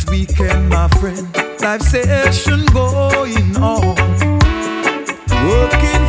weekend, my friend. Life session going on. Working